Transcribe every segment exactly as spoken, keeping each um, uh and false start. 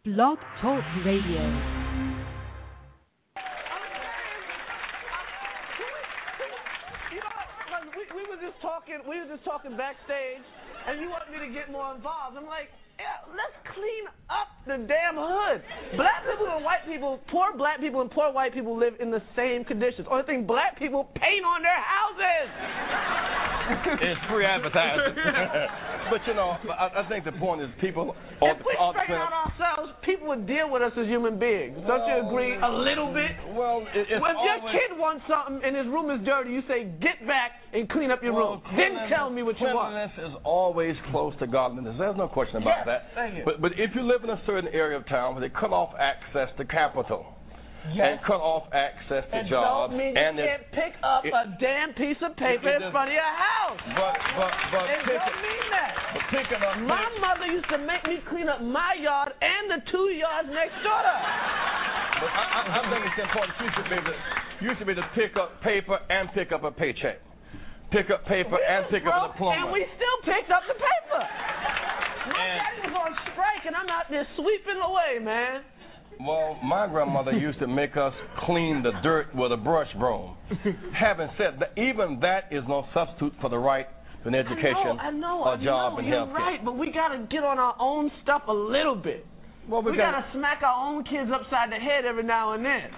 Blog Talk Radio. We, we were just talking. We were just talking backstage, and you want me to get more involved. I'm like, yeah, let's clean up the damn hood. Black people and white people, poor black people and poor white people live in the same conditions. Only thing, black people paint on their houses. It's free advertising. But you know, I, I think the point is people. If we straighten out ourselves, people would deal with us as human beings. Don't well, you agree? A little bit. Well, it, it's when always, your kid wants something and his room is dirty, you say, "Get back and clean up your well, room." Then tell me what you want. Cleanliness is always close to godliness. There's no question about yes, that. Thank you. But but if you live in a certain area of town where they cut off access to capital. Yes. And cut off access to and jobs. Don't mean and you can't pick up it, a damn piece of paper in front of your house. But but but it pick don't mean that. But picking up. My pick, mother used to make me clean up my yard and the two yards next door to her. But I, I, I think it's important. You should be able to, you should be able to pick up paper and pick up a paycheck. Pick up paper we and pick up a diploma. And we still picked up the paper. My and, daddy was on strike, and I'm out there sweeping away, man. Well, my grandmother used to make us clean the dirt with a brush broom. Having said that, even that is no substitute for the right to an education, I know, a I know, job, I know, and you're health care. right, but we got to get on our own stuff a little bit. Well, we, we got to smack our own kids upside the head every now and then.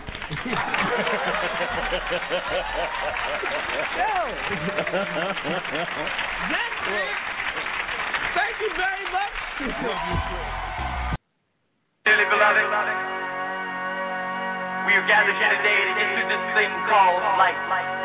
Thank you very much. Dearly beloved, we are gathered here today to issue this thing called life.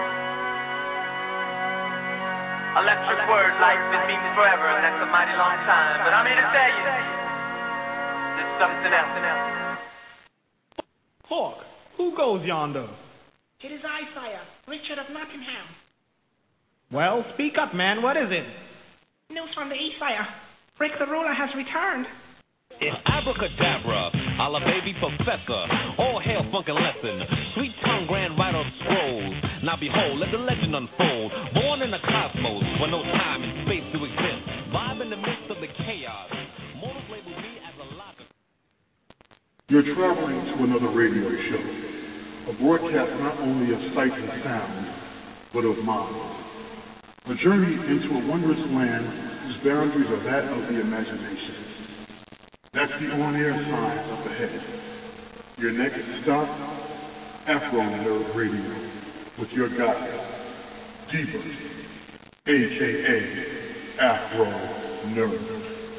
Electric word, life, it means forever, and that's a mighty long time. But I'm here to tell you, there's something else. Hawk, who goes yonder? It is I, sire, Richard of Nottingham. Well, speak up, man. What is it? News from the east, sire. Rick the ruler has returned. It's abracadabra, a la baby professor. All hail funkin' lesson. Sweet tongue grand writer of scrolls. Now behold, let the legend unfold. Born in the cosmos, where no time and space to exist. Vibe in the midst of the chaos. Mortals label me as a locker. You're traveling to another radio show. A broadcast not only of sight and sound, but of mind. A journey into a wondrous land whose boundaries are that of the imagination. That's the on-air sign up ahead. Your next stop, Afro Nerd Radio, with your guide, D-Bert, a k a. Afro Nerd.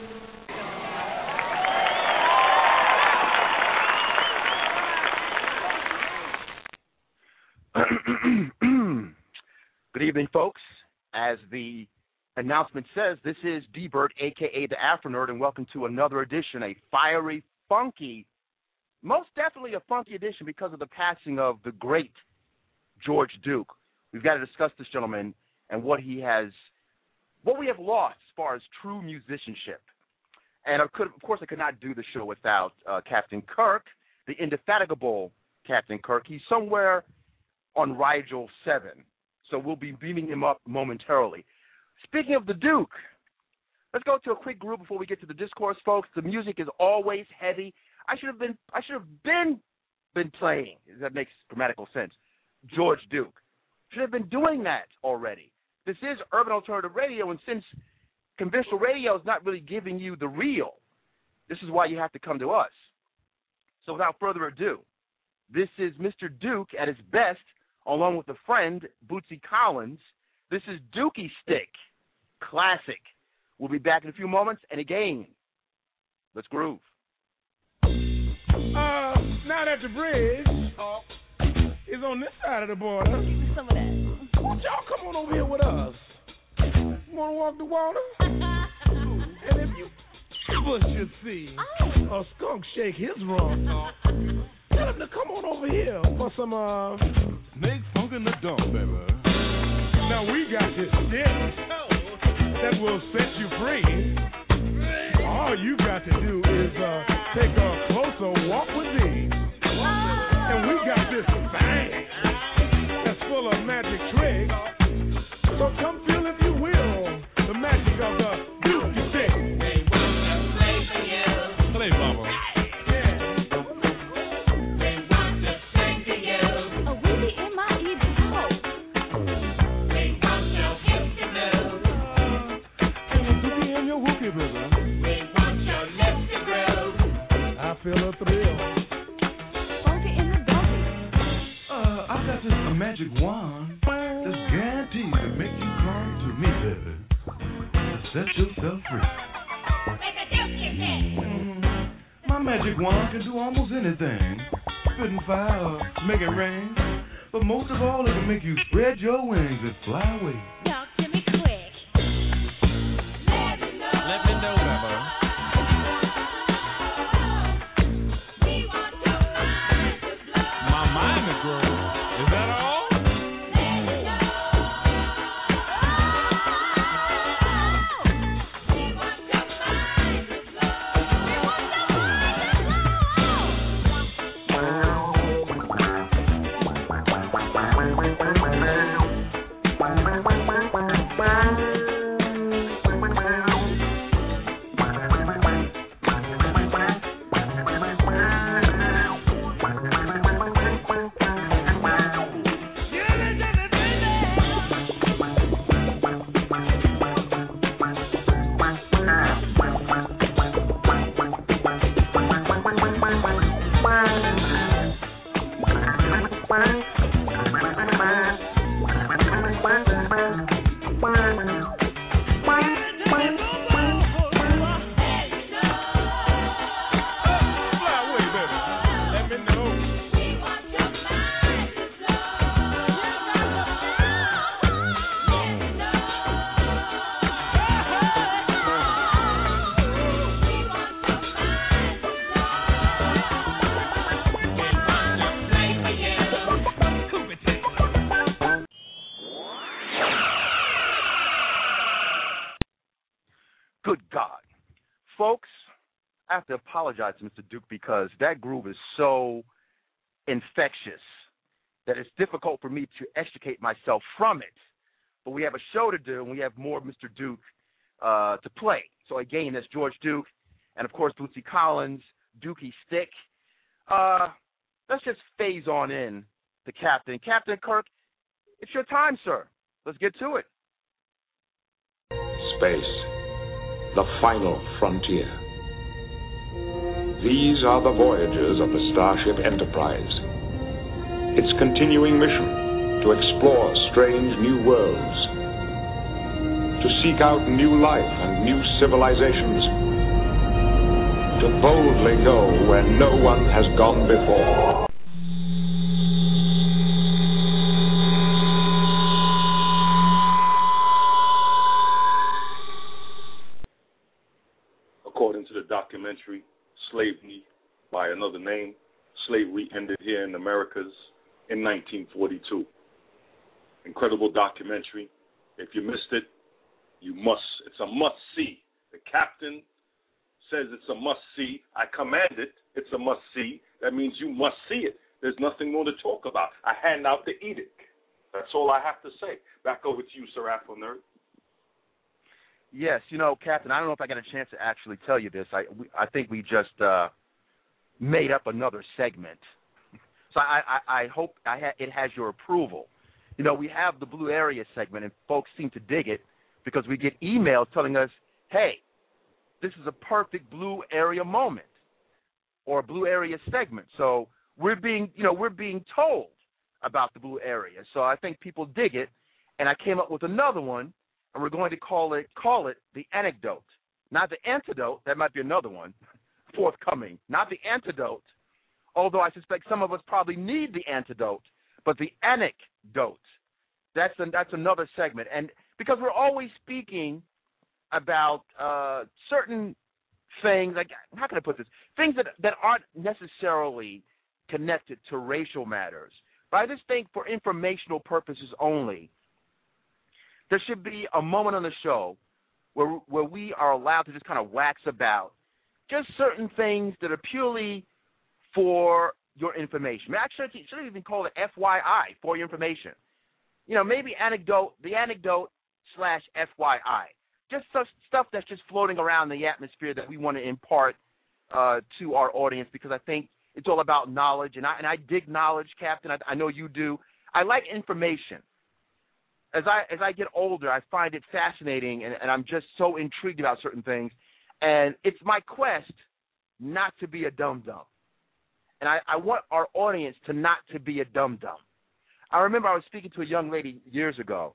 Good evening, folks. As the announcement says, this is D-Bert, a k a the Afro Nerd, and welcome to another edition, a fiery, funky, most definitely a funky edition because of the passing of the great George Duke. We've got to discuss this gentleman and what he has, what we have lost as far as true musicianship. And I could, of course, I could not do the show without uh, Captain Kirk, the indefatigable Captain Kirk. He's somewhere on Rigel seven, so we'll be beaming him up momentarily. Speaking of the Duke, let's go to a quick group before we get to the discourse, folks. The music is always heavy. I should have been, I should have been, been playing. That makes grammatical sense. George Duke should have been doing that already. This is Urban Alternative Radio, and since conventional radio is not really giving you the real, this is why you have to come to us. So without further ado, this is Mister Duke at his best, along with a friend, Bootsy Collins. This is Dookie Stick, classic. We'll be back in a few moments, and again, let's groove. Uh, now that the bridge uh, is on this side of the border, some of that. Why don't y'all come on over here with us? You want to walk the water? And if you ever should see oh. a skunk shake his rump, tell him to come on over here for some uh, snake funk in the dump, baby. Now we got this stick that will set you free. All you got to do is uh, take a closer walk with me. And we got this thing that's full of magic tricks. So come feel, if you will, the magic of the Dookie Stick. Play, mama. feel a thrill. Funky in the donkey. Uh, I got this a magic wand that's guaranteed to make you come to me, baby. To set yourself free. Mm, my magic wand can do almost anything. Spitting fire or make it rain. But most of all, it can make you spread your wings and fly away. Talk to me quick. Let me know. Let me know, Bubba. We want your mind to blow. My mind to grow. Is that all? Let me know. We want your mind to blow. We want your Good God. Folks, I have to apologize to Mister Duke because that groove is so infectious that it's difficult for me to extricate myself from it. But we have a show to do, and we have more of Mister Duke uh, to play. So, again, that's George Duke, and, of course, Bootsy Collins, Dookie Stick. Uh, let's just phase on in the Captain. Captain Kirk, it's your time, sir. Let's get to it. Space, the final frontier. These are the voyages of the Starship Enterprise. Its continuing mission to explore strange new worlds, to seek out new life and new civilizations, to boldly go where no one has gone before. According to the documentary Slavery by Another Name, slavery ended here in Americas in nineteen forty-two. Incredible documentary. If you missed it, you must. It's a must-see. The captain says it's a must-see. I command it. It's a must-see. That means you must see it. There's nothing more to talk about. I hand out the edict. That's all I have to say. Back over to you, Sir Afro Nerd. Yes, you know, Captain, I don't know if I got a chance to actually tell you this. I, we, I think we just uh, made up another segment. So I, I, I hope I ha- it has your approval. You know, we have the Blue Area segment, and folks seem to dig it because we get emails telling us, hey, this is a perfect Blue Area moment or a Blue Area segment. So we're being, you know, we're being told about the Blue Area. So I think people dig it, and I came up with another one, and we're going to call it call it the anecdote. Not the antidote, that might be another one forthcoming. Not the antidote, although I suspect some of us probably need the antidote, but the anecdote. That's an, that's another segment. And because we're always speaking about uh, certain things, like, how can I put this? Things that, that aren't necessarily connected to racial matters. But I just think for informational purposes only, there should be a moment on the show where where we are allowed to just kind of wax about just certain things that are purely for your information. Actually, I should even call it F Y I, for your information. You know, maybe anecdote, the anecdote slash F Y I. Just such stuff that's just floating around the atmosphere that we want to impart uh, to our audience, because I think it's all about knowledge, and I and I dig knowledge, Captain. I, I know you do. I like information. As I as I get older, I find it fascinating, and, and I'm just so intrigued about certain things. And it's my quest not to be a dum-dum. And I, I want our audience to not to be a dum-dum. I remember I was speaking to a young lady years ago,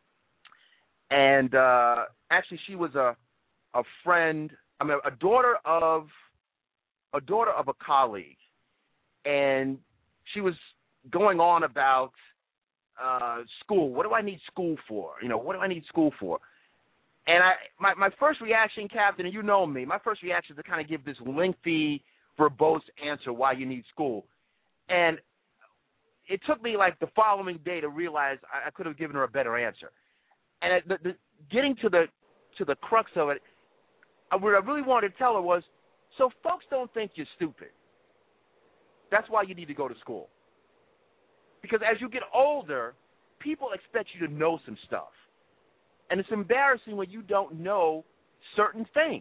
and uh, actually she was a a friend, I mean a daughter of a daughter of a colleague, and she was going on about uh, school. What do I need school for? You know, what do I need school for? And I, my, my first reaction, Captain, and you know me, my first reaction is to kind of give this lengthy, verbose answer why you need school. And it took me like the following day to realize I, I could have given her a better answer. And at the, the, getting to the to the crux of it, I, what I really wanted to tell her was, so folks don't think you're stupid. That's why you need to go to school. Because as you get older, people expect you to know some stuff. And it's embarrassing when you don't know certain things.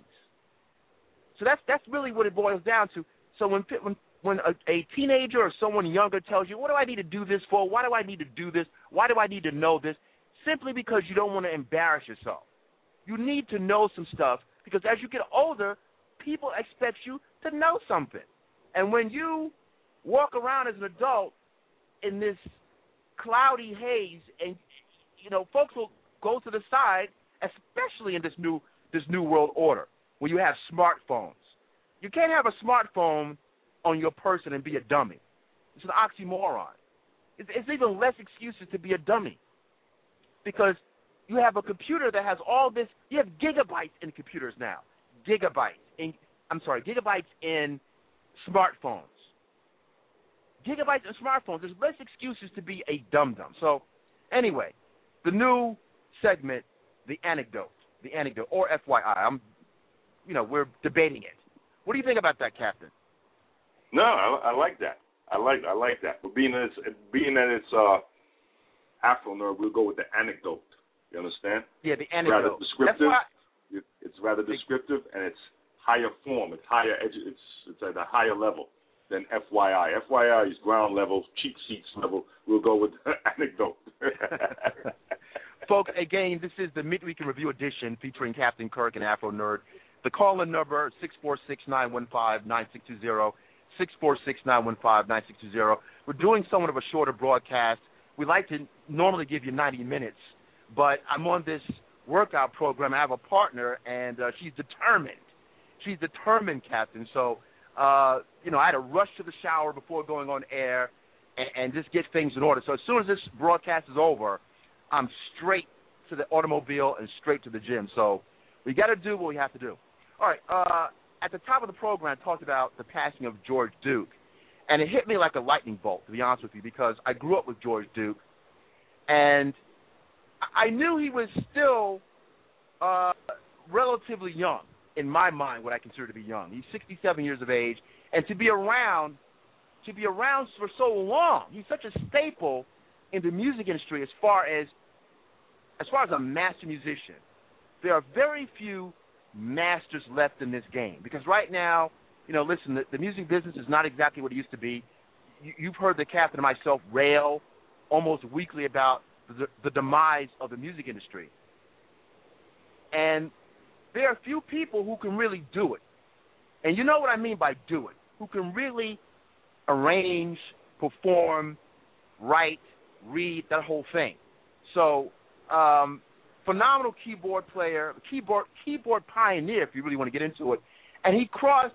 So that's that's really what it boils down to. So when when when a, a teenager or someone younger tells you, what do I need to do this for? Why do I need to do this? Why do I need to know this? Simply because you don't want to embarrass yourself. You need to know some stuff because as you get older, people expect you to know something. And when you walk around as an adult in this cloudy haze, and you know, folks will go to the side, especially in this new this new world order, where you have smartphones. You can't have a smartphone on your person and be a dummy. It's an oxymoron. It's, it's even less excuses to be a dummy because you have a computer that has all this. You have gigabytes in computers now. Gigabytes. In, I'm sorry, gigabytes in smartphones. Gigabytes in smartphones. There's less excuses to be a dum-dum. So, anyway, the new segment, the anecdote, the anecdote, or F Y I. I'm, you know, we're debating it. What do you think about that, Captain? No, I, I like that. I like I like that. But being that it's, being that it's uh, Afro Nerd, we'll go with the anecdote. You understand? Yeah, the anecdote. Rather descriptive. That's why, it's rather descriptive, and it's higher form. It's higher. Edu- it's it's at a higher level than F Y I. F Y I is ground level, cheap seats level. We'll go with anecdote. Folks, again, this is the Midweek in Review edition featuring Captain Kirk and Afro Nerd. The call-in number, six four six, nine one five, nine six two zero, six four six, nine one five, nine six two zero. We're doing somewhat of a shorter broadcast. We like to normally give you ninety minutes, but I'm on this workout program. I have a partner, and uh, she's determined. She's determined, Captain. So, uh, you know, I had to rush to the shower before going on air and, and just get things in order. So as soon as this broadcast is over, I'm straight to the automobile and straight to the gym. So we got to do what we have to do. All right, uh, at the top of the program, I talked about the passing of George Duke, and it hit me like a lightning bolt, to be honest with you, because I grew up with George Duke, and I knew he was still uh, relatively young, in my mind, what I consider to be young. He's sixty-seven years of age, and to be around, to be around for so long, he's such a staple in the music industry as far as, as far as a master musician. There are very few masters left in this game because right now, you know, listen, the, the music business is not exactly what it used to be. You, you've heard the Captain and myself rail almost weekly about the, the demise of the music industry. And there are few people who can really do it. And you know what I mean by do it, who can really arrange, perform, write, read, that whole thing. So, um, phenomenal keyboard player, keyboard keyboard pioneer, if you really want to get into it, and he crossed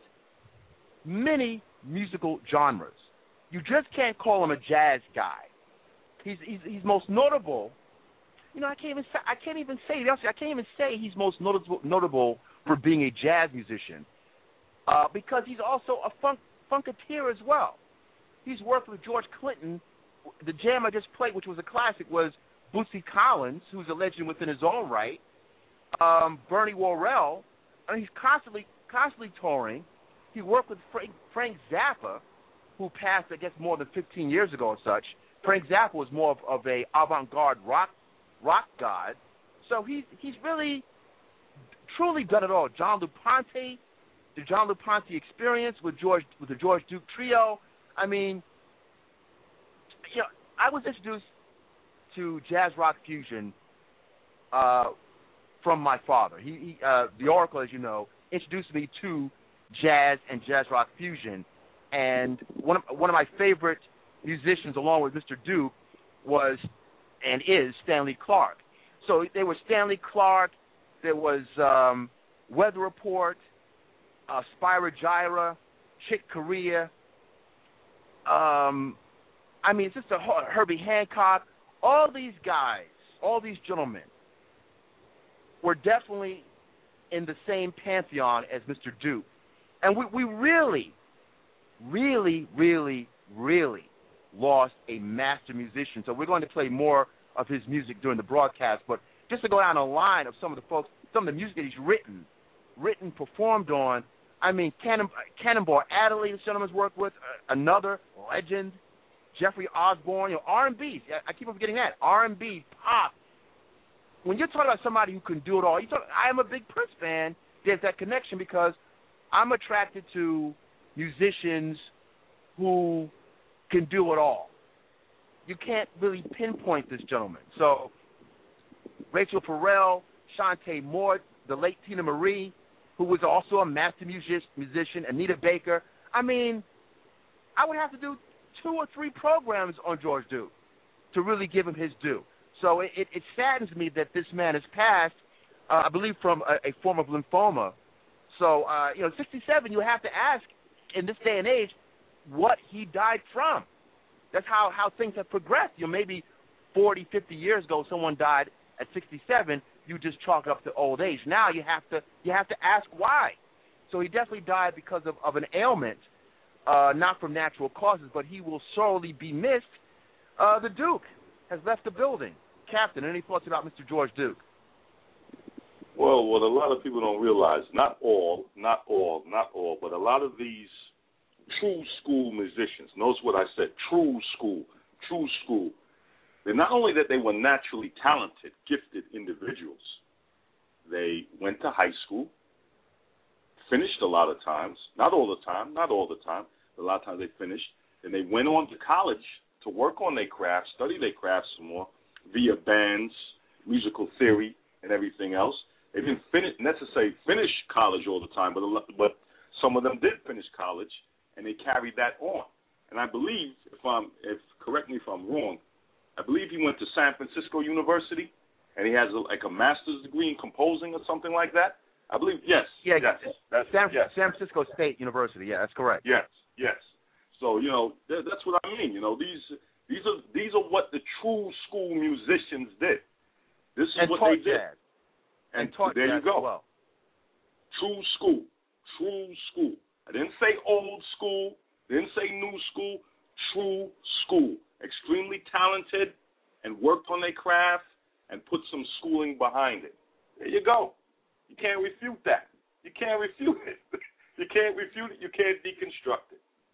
many musical genres. You just can't call him a jazz guy. He's he's, he's most notable. You know, I can't even say I can't even say I can't even say he's most notable notable for being a jazz musician, uh, because he's also a funk funketeer as well. He's worked with George Clinton. The jam I just played, which was a classic, was Bootsy Collins, who's a legend within his own right, um, Bernie Worrell, and he's constantly, constantly touring. He worked with Frank, Frank Zappa, who passed, I guess, more than fifteen years ago and such. Frank Zappa was more of, of a avant-garde rock, rock god. So he's he's really, truly done it all. John LuPonte, the John LuPonte Experience with George with the George Duke Trio. I mean, you know, I was introduced to jazz rock fusion uh, from my father. He, he uh, the Oracle, as you know, introduced me to jazz and jazz rock fusion. And one of, one of my favorite musicians, along with Mister Duke, was and is Stanley Clarke. So there was Stanley Clarke, there was um, Weather Report, uh, Spyro Gyra, Chick Corea. Um, I mean, it's just a Herbie Hancock. All these guys, all these gentlemen, were definitely in the same pantheon as Mister Duke. And we, we really, really, really, really lost a master musician. So we're going to play more of his music during the broadcast. But just to go down the line of some of the folks, some of the music that he's written, written, performed on, I mean, Cannon, Cannonball Adderley, this gentleman's worked with, uh, another legend, Jeffrey Osborne, you know, R and B. I, I keep on forgetting that. R and B, pop. When you're talking about somebody who can do it all, you talk, I am a big Prince fan. There's that connection because I'm attracted to musicians who can do it all. You can't really pinpoint this gentleman. So Rachel Farrell, Shantae Moore, the late Tina Marie, who was also a master music, musician, Anita Baker. I mean, I would have to do two or three programs on George Duke to really give him his due. So it, it, it saddens me that this man has passed, uh, I believe, from a, a form of lymphoma. So, uh, you know, sixty-seven, you have to ask in this day and age what he died from. That's how, how things have progressed. You know, maybe forty, fifty years ago, someone died at sixty-seven. You just chalk up to old age. Now you have to you have to ask why. So he definitely died because of, of an ailment, uh, not from natural causes, but he will sorely be missed. Uh, the Duke has left the building. Captain, any thoughts about Mister George Duke? Well, what a lot of people don't realize, not all, not all, not all, but a lot of these true school musicians, notice what I said, true school, true school, they're not only that they were naturally talented, gifted individuals, they went to high school, finished a lot of times, not all the time, not all the time, but a lot of times they finished, and they went on to college to work on their craft, study their craft some more, via bands, musical theory, and everything else. They didn't finish, necessarily finish college all the time, but a lot, but some of them did finish college, and they carried that on. And I believe, if I'm, if correct me if I'm wrong, I believe he went to San Francisco University, and he has a, like a master's degree in composing or something like that. I believe, yes, yeah, yes, that's, San, yes. San Francisco State University. Yeah, that's correct. Yes, yes. So you know, th- that's what I mean. You know, these these are these are what the true school musicians did. This is and what taught they did. Jazz. And, and taught there jazz you go. As well. True school, true school. I didn't say old school. Didn't say new school. True school. Extremely talented, and worked on their craft and put some schooling behind it. There you go. You can't refute that. You can't refute it. You can't refute it. You can't deconstruct it.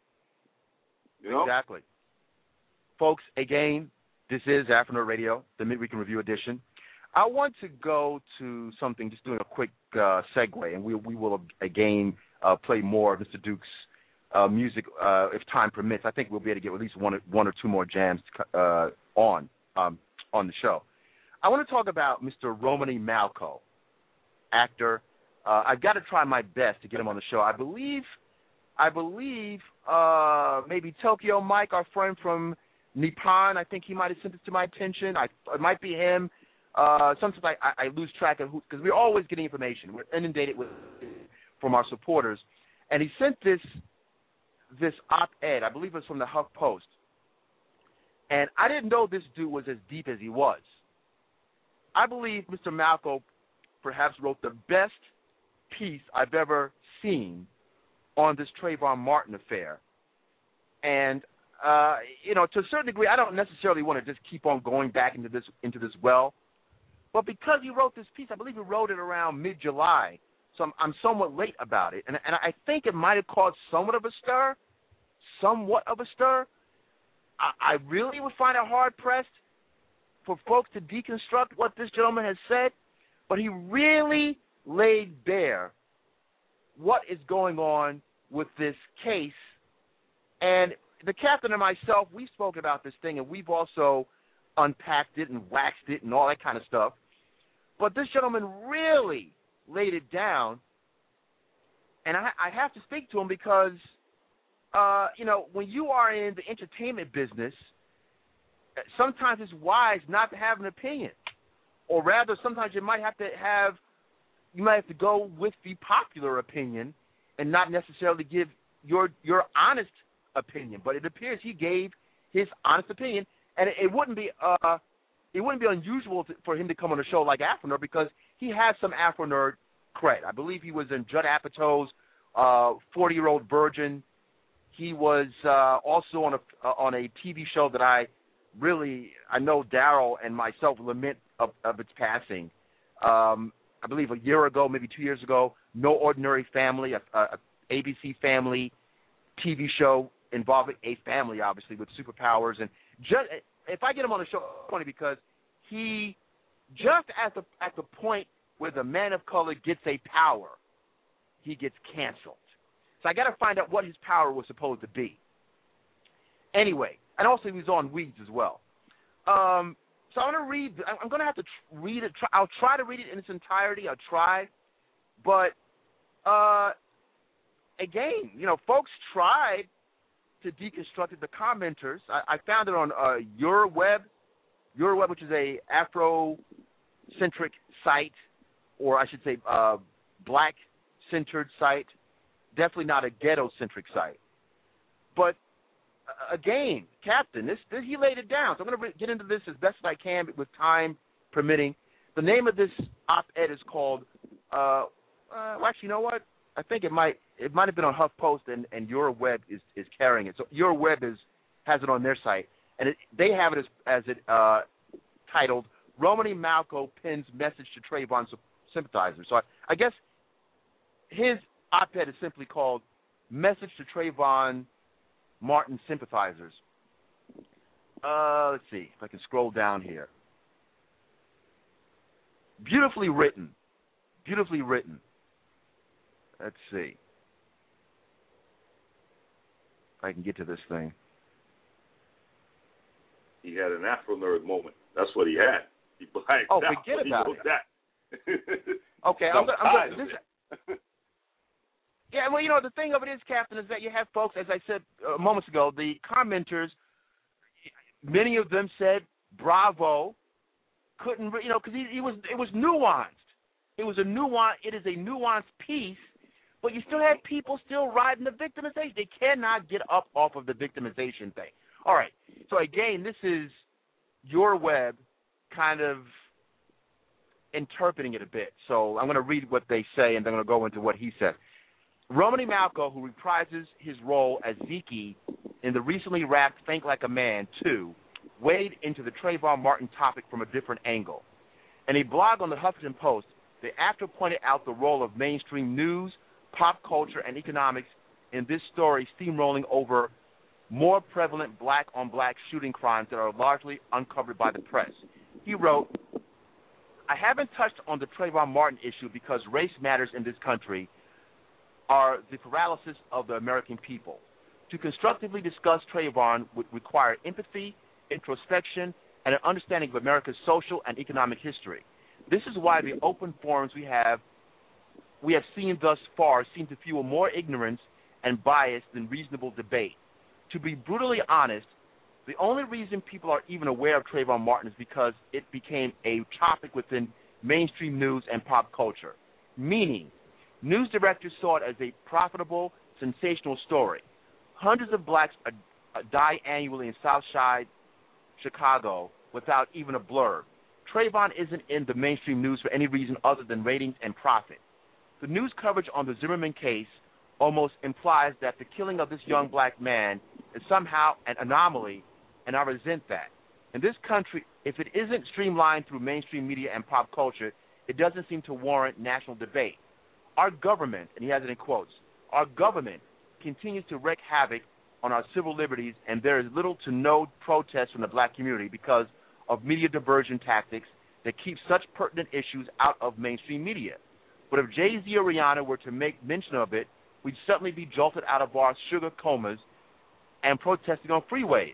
You know? Exactly. Folks, again, this is Afternoon Radio, the Midweek in Review edition. I want to go to something, just doing a quick uh, segue, and we we will again uh, play more of Mister Duke's uh, music uh, if time permits. I think we'll be able to get at least one, one or two more jams uh, on um, on the show. I want to talk about Mister Romany Malco, actor. Uh, I've got to try my best to get him on the show. I believe, I believe uh, maybe Tokyo Mike, our friend from Nippon, I think he might have sent it to my attention. I, it might be him. Uh, sometimes I, I, I lose track of who, because we're always getting information. We're inundated with from our supporters. And he sent this this op-ed, I believe it was from the Huff Post. And I didn't know this dude was as deep as he was. I believe Mister Malco perhaps wrote the best piece I've ever seen on this Trayvon Martin affair. And, uh, you know, to a certain degree, I don't necessarily want to just keep on going back into this into this well. But because he wrote this piece, I believe he wrote it around mid-July, so I'm, I'm somewhat late about it. And, and I think it might have caused somewhat of a stir, somewhat of a stir. I, I really would find it hard-pressed for folks to deconstruct what this gentleman has said, but he really laid bare what is going on with this case. And the captain and myself, we've spoken about this thing, and we've also unpacked it and waxed it and all that kind of stuff. But this gentleman really laid it down, and I, I have to speak to him because, uh, you know, when you are in the entertainment business, sometimes it's wise not to have an opinion, or rather, sometimes you might have to have, you might have to go with the popular opinion, and not necessarily give your your honest opinion. But it appears he gave his honest opinion, and it, it wouldn't be uh, it wouldn't be unusual to, for him to come on a show like Afro Nerd because he has some Afro Nerd cred. I believe he was in Judd Apatow's uh, forty-Year-Old Virgin. He was uh, also on a uh, on a T V show that I really I know Daryl and myself lament of, of its passing. Um, I believe a year ago, maybe two years ago, No Ordinary Family, a, a A B C Family T V show involving a family, obviously, with superpowers. And just, if I get him on the show, it's funny because he, just at the at the point where the man of color gets a power, he gets canceled. So I got to find out what his power was supposed to be. Anyway, and also he was on Weeds as well. Um, so I'm going to read, I'm going to have to tr- read it. Try, I'll try to read it in its entirety. I'll try. But, uh, again, you know, folks tried to deconstruct it, the commenters. I, I found it on uh, YourWeb, YourWeb, which is a Afro-centric site, or I should say uh, black-centered site. Definitely not a ghetto-centric site. But, uh, again, Captain, this, this he laid it down. So I'm going to re- get into this as best as I can with time permitting. The name of this op-ed is called, uh, uh, well, actually, you know what? I think it might it might have been on HuffPost, and, and YourWeb is, is carrying it. So YourWeb is has it on their site, and it, they have it as, as it uh, titled, Romany Malco Pins Message to Trayvon Sympathizers. So I, I guess his op-ed is simply called Message to Trayvon Martin Sympathizers. Uh, let's see if I can scroll down here. Beautifully written. Beautifully written. Let's see if I can get to this thing. He had an Afro Nerd moment. That's what he had. He blacked oh, out. forget He about wrote it. That. Okay, I'm gonna, I'm gonna, this, yeah, well, you know, the thing of it is, Captain, is that you have folks, as I said uh, moments ago, the commenters, many of them said, bravo, couldn't, you know, because he, he was, it was nuanced. It was a nuance, it is a nuanced piece, but you still had people still riding the victimization. They cannot get up off of the victimization thing. All right, so again, this is YourWeb kind of interpreting it a bit. So I'm going to read what they say, and then I'm going to go into what he said. Romany Malco, who reprises his role as Zeke in the recently wrapped Think Like a Man two, weighed into the Trayvon Martin topic from a different angle. In a blog on the Huffington Post, the actor pointed out the role of mainstream news, pop culture, and economics in this story steamrolling over more prevalent black-on-black shooting crimes that are largely uncovered by the press. He wrote, I haven't touched on the Trayvon Martin issue because race matters in this country are the paralysis of the American people. To constructively discuss Trayvon would require empathy, introspection, and an understanding of America's social and economic history. This is why the open forums we have we have seen thus far seem to fuel more ignorance and bias than reasonable debate. To be brutally honest, the only reason people are even aware of Trayvon Martin is because it became a topic within mainstream news and pop culture, meaning news directors saw it as a profitable, sensational story. Hundreds of blacks die annually in South Side, Chicago, without even a blurb. Trayvon isn't in the mainstream news for any reason other than ratings and profit. The news coverage on the Zimmerman case almost implies that the killing of this young black man is somehow an anomaly, and I resent that. In this country, if it isn't streamlined through mainstream media and pop culture, it doesn't seem to warrant national debate. Our government, and he has it in quotes, our government continues to wreak havoc on our civil liberties, and there is little to no protest from the black community because of media diversion tactics that keep such pertinent issues out of mainstream media. But if Jay-Z or Rihanna were to make mention of it, we'd certainly be jolted out of our sugar comas and protesting on freeways.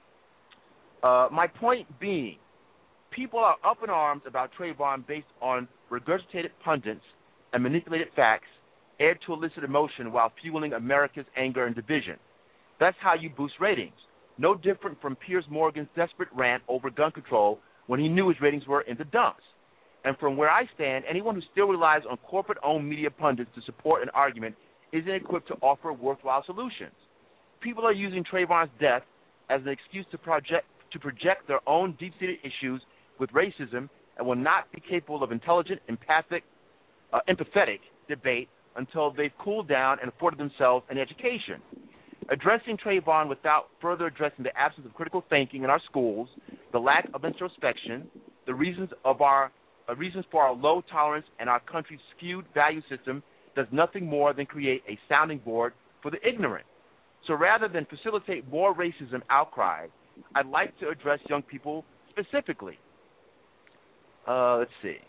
Uh, my point being, people are up in arms about Trayvon based on regurgitated pundits and manipulated facts aired to elicit emotion while fueling America's anger and division. That's how you boost ratings. No different from Piers Morgan's desperate rant over gun control when he knew his ratings were in the dumps. And from where I stand, anyone who still relies on corporate-owned media pundits to support an argument isn't equipped to offer worthwhile solutions. People are using Trayvon's death as an excuse to project to project their own deep-seated issues with racism and will not be capable of intelligent, empathic, uh, empathetic debate until they've cooled down and afforded themselves an education. Addressing Trayvon without further addressing the absence of critical thinking in our schools, the lack of introspection, the reasons of our uh, reasons for our low tolerance and our country's skewed value system does nothing more than create a sounding board for the ignorant. So rather than facilitate more racism outcry, I'd like to address young people specifically. Uh, let's see.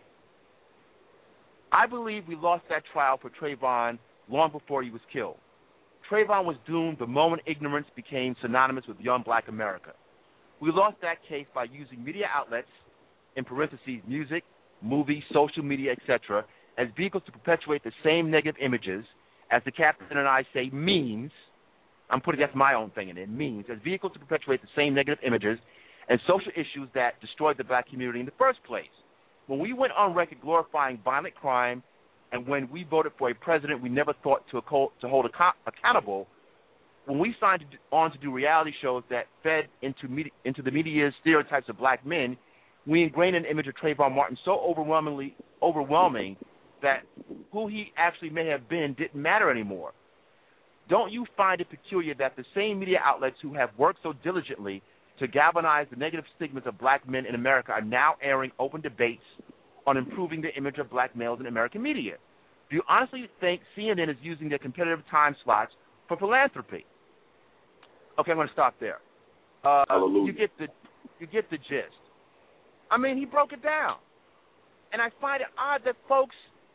I believe we lost that trial for Trayvon long before he was killed. Trayvon was doomed the moment ignorance became synonymous with young black America. We lost that case by using media outlets, in parentheses, music, movies, social media, et cetera, as vehicles to perpetuate the same negative images, as the captain and I say, means. I'm putting that's my own thing in it, means, as vehicles to perpetuate the same negative images and social issues that destroyed the black community in the first place. When we went on record glorifying violent crime, and when we voted for a president we never thought to, to hold ac- accountable, when we signed on to do reality shows that fed into, media, into the media's stereotypes of black men, we ingrained an image of Trayvon Martin so overwhelmingly overwhelming that who he actually may have been didn't matter anymore. Don't you find it peculiar that the same media outlets who have worked so diligently to galvanize the negative stigmas of black men in America are now airing open debates on improving the image of black males in American media? Do you honestly think C N N is using their competitive time slots for philanthropy? Okay, I'm going to stop there. Uh, you get the you get the gist. I mean, he broke it down, and I find it odd that folks,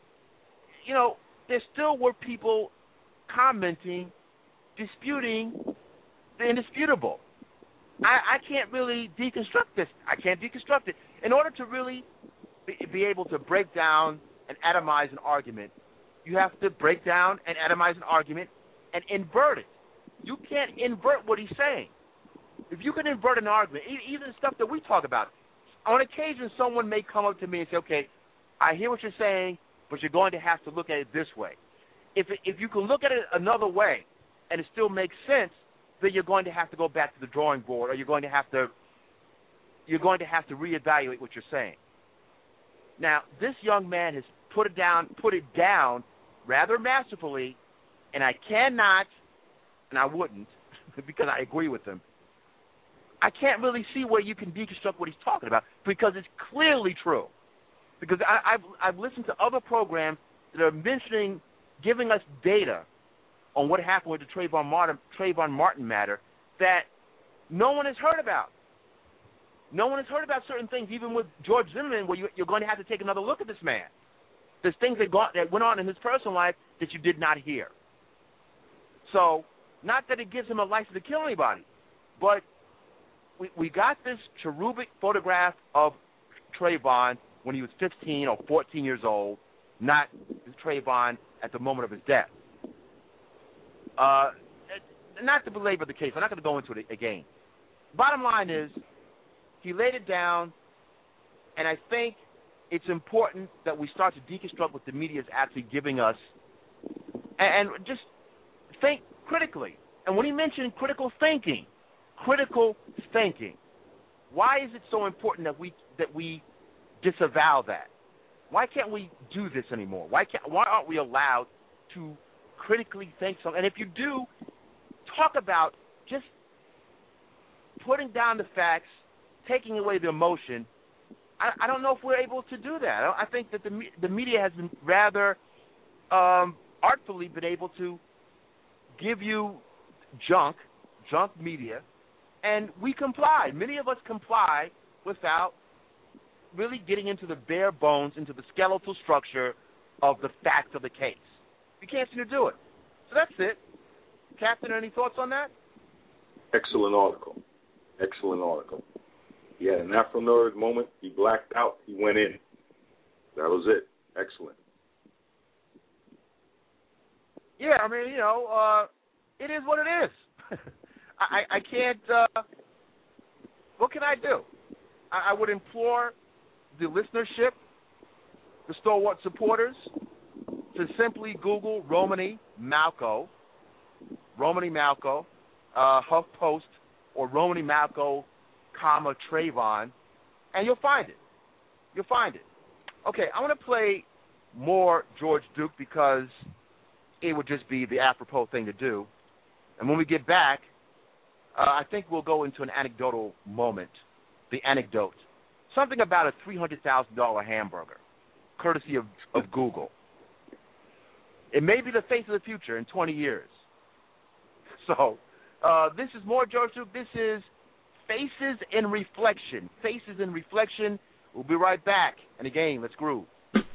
you know, there still were people commenting, disputing the indisputable. I, I can't really deconstruct this. I can't deconstruct it. In order to really be, be able to break down and atomize an argument, you have to break down and atomize an argument and invert it. You can't invert what he's saying. If you can invert an argument, even the stuff that we talk about, on occasion someone may come up to me and say, okay, I hear what you're saying, but you're going to have to look at it this way. If it, if you can look at it another way and it still makes sense, then you're going to have to go back to the drawing board, or you're going to have to you're going to have to reevaluate what you're saying. Now, this young man has put it down, put it down rather masterfully, and I cannot, and I wouldn't, because I agree with him. I can't really see where you can deconstruct what he's talking about, because it's clearly true. Because I, I've I've listened to other programs that are mentioning, giving us data on what happened with the Trayvon Martin, Trayvon Martin matter that no one has heard about. No one has heard about certain things, even with George Zimmerman, where you, you're going to have to take another look at this man. There's things that, got, that went on in his personal life that you did not hear. So, not that it gives him a license to kill anybody, but we, we got this cherubic photograph of Trayvon when he was fifteen or fourteen years old, not Trayvon at the moment of his death. Uh, not to belabor the case, I'm not going to go into it again. Bottom line is, he laid it down, and I think it's important that we start to deconstruct what the media is actually giving us, and, and just think critically. And when he mentioned critical thinking, critical thinking, why is it so important that we that we disavow that? Why can't we do this anymore? Why can't? Why aren't we allowed to critically think something? And if you do, talk about just putting down the facts, taking away the emotion. I, I don't know if we're able to do that. I, I think that the the media has been rather um, artfully been able to give you junk, junk media, and we comply. Many of us comply without really getting into the bare bones, into the skeletal structure of the facts of the case. We can't seem to do it. So that's it. Captain, any thoughts on that? Excellent article. Excellent article. He had an Afro-Nerd moment. He blacked out. He went in. That was it. Excellent. yeah, I mean, you know, uh, it is what it is. I, I can't, uh, what can I do? I, I would implore the listenership, the stalwart supporters, to simply Google Romany Malco, Romany Malco, uh, HuffPost, or Romany Malco, comma, Trayvon, and you'll find it. You'll find it. Okay, I want to play more George Duke because it would just be the apropos thing to do. And when we get back, uh, I think we'll go into an anecdotal moment, the anecdote. Something about a three hundred thousand dollars hamburger, courtesy of, of Google. It may be the face of the future in twenty years. So uh, this is more George Duke. This is Faces in Reflection. Faces in Reflection. We'll be right back. And again, let's groove.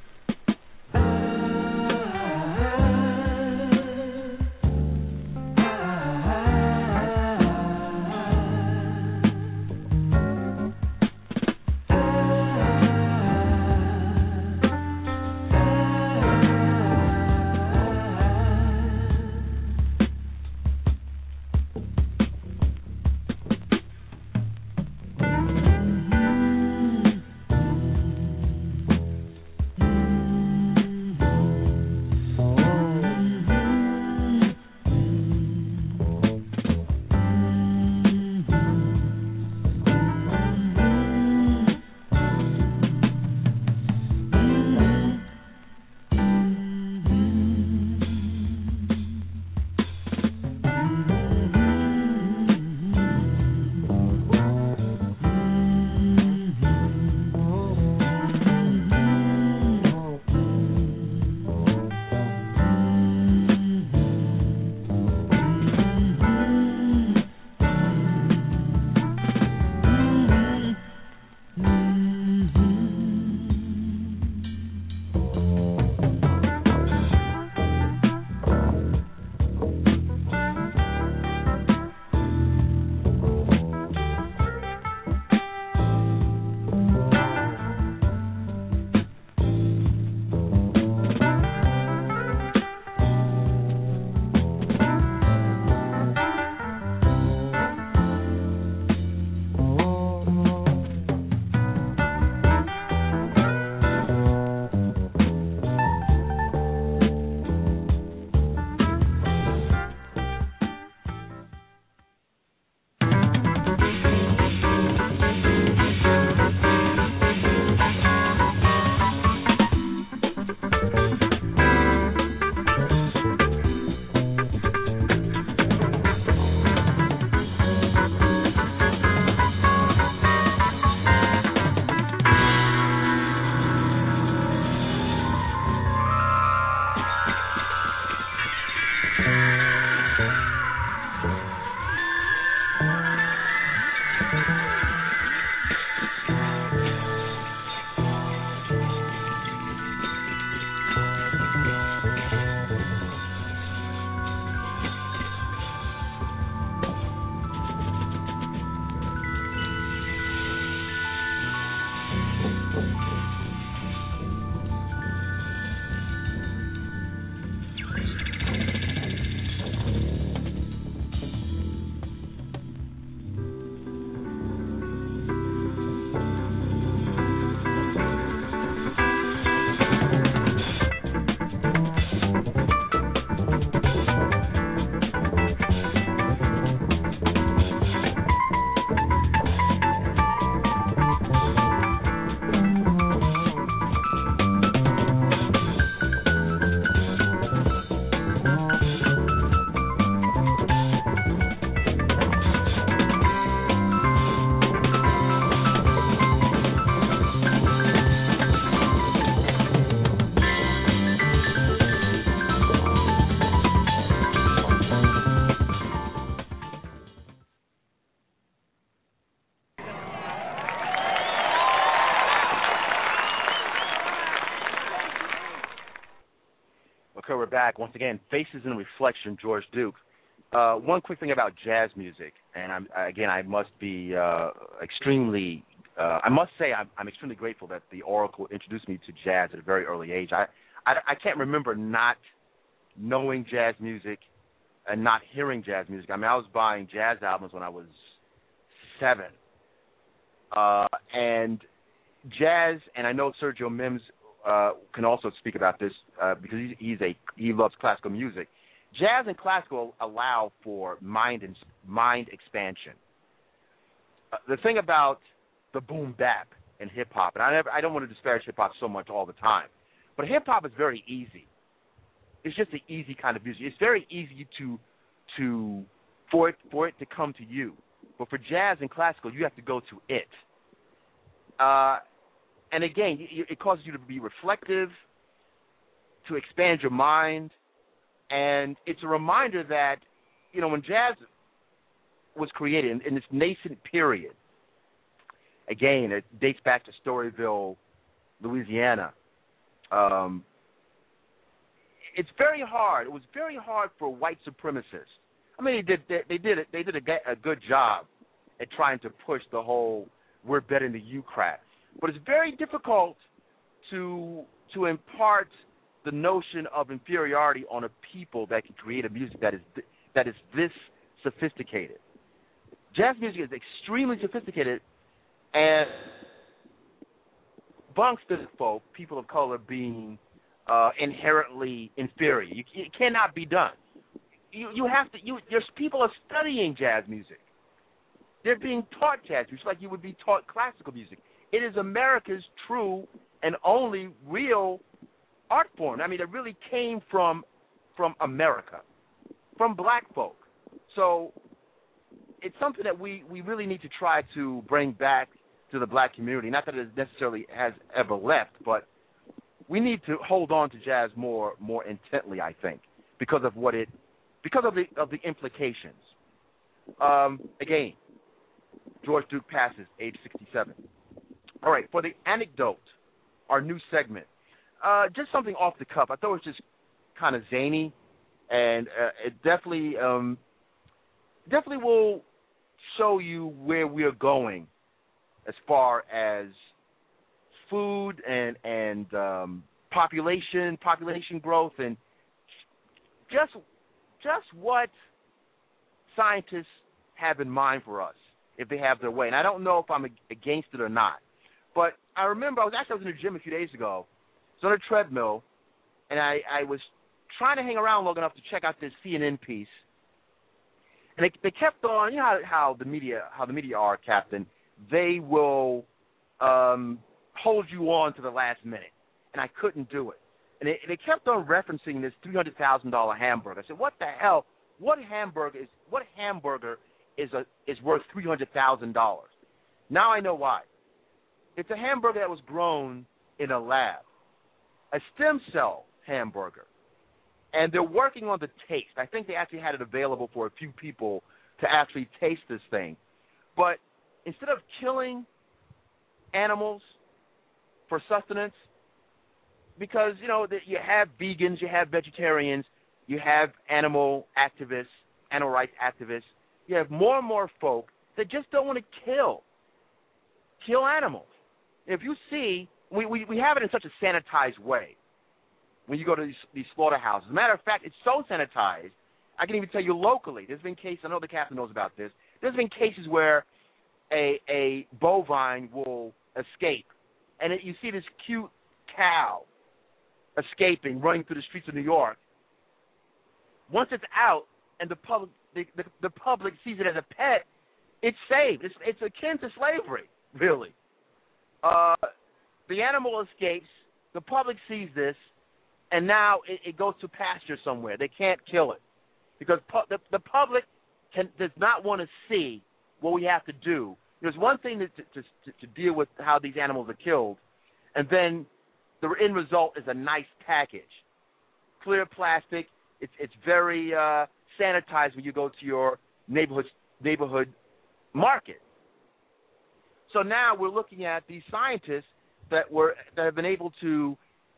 Okay, we're back. Once again, Faces in Reflection, George Duke. Uh, one quick thing about jazz music, and I'm, again, I must be uh, extremely, uh, I must say I'm, I'm extremely grateful that the Oracle introduced me to jazz at a very early age. I, I, I can't remember not knowing jazz music and not hearing jazz music. I mean, I was buying jazz albums when I was seven. Uh, and jazz, and I know Sergio Mims uh, can also speak about this uh, because he's, he's a he loves classical music. Jazz and classical allow for mind and mind expansion. Uh, the thing about the boom bap and hip hop, and I never, I don't want to disparage hip hop so much all the time, but hip hop is very easy. It's just an easy kind of music. It's very easy to to for it for it to come to you. But for jazz and classical, you have to go to it. Uh, and again, it causes you to be reflective, to expand your mind, and it's a reminder that, you know, when jazz was created in, in this nascent period, again, it dates back to Storyville, Louisiana. Um, it's very hard. It was very hard for white supremacists. I mean, they did they, they did it. They did a, a good job at trying to push the whole "we're better than you" crap. But it's very difficult to to impart the notion of inferiority on a people that can create a music that is that is this sophisticated. Jazz music is extremely sophisticated, and amongst the folk, people of color being uh, inherently inferior. You, it cannot be done. You you have to. You there's people are studying jazz music. They're being taught jazz music like you would be taught classical music. It is America's true and only real art form. I mean, it really came from from America, from black folk. So it's something that we, we really need to try to bring back to the black community. Not that it necessarily has ever left, but we need to hold on to jazz more more intently, I think, because of what it because of the of the implications. Um, again, George Duke passes, age sixty-seven. All right, for the anecdote, our new segment, uh, just something off the cuff. I thought it was just kind of zany, and uh, it definitely um, definitely will show you where we're going as far as food and and um, population population growth, and just just what scientists have in mind for us if they have their way. And I don't know if I'm against it or not. But I remember I was actually I was in the gym a few days ago. I was on a treadmill, and I, I was trying to hang around long enough to check out this C N N piece. And they, they kept on, you know how, how the media how the media are, Captain. They will um, hold you on to the last minute, and I couldn't do it. And they, they kept on referencing this three hundred thousand dollar hamburger. I said, "What the hell? What hamburger is what hamburger is a is worth three hundred thousand dollars?" Now I know why. It's a hamburger that was grown in a lab, a stem cell hamburger, and they're working on the taste. I think they actually had it available for a few people to actually taste this thing. But instead of killing animals for sustenance, because, you know, you have vegans, you have vegetarians, you have animal activists, animal rights activists, you have more and more folk that just don't want to kill, kill animals. If you see, we, we, we have it in such a sanitized way when you go to these, these slaughterhouses. As a matter of fact, it's so sanitized, I can even tell you locally, there's been cases, I know the captain knows about this, there's been cases where a, a bovine will escape, and it, you see this cute cow escaping, running through the streets of New York. Once it's out and the public the, the, the public sees it as a pet, it's saved. It's, it's akin to slavery, really. Uh, the animal escapes, the public sees this, and now it, it goes to pasture somewhere. They can't kill it because pu- the, the public can, does not want to see what we have to do. There's one thing to, to, to, to deal with how these animals are killed, and then the end result is a nice package. Clear plastic. It's it's very uh, sanitized when you go to your neighborhood neighborhood market. So now we're looking at these scientists that were that have been able to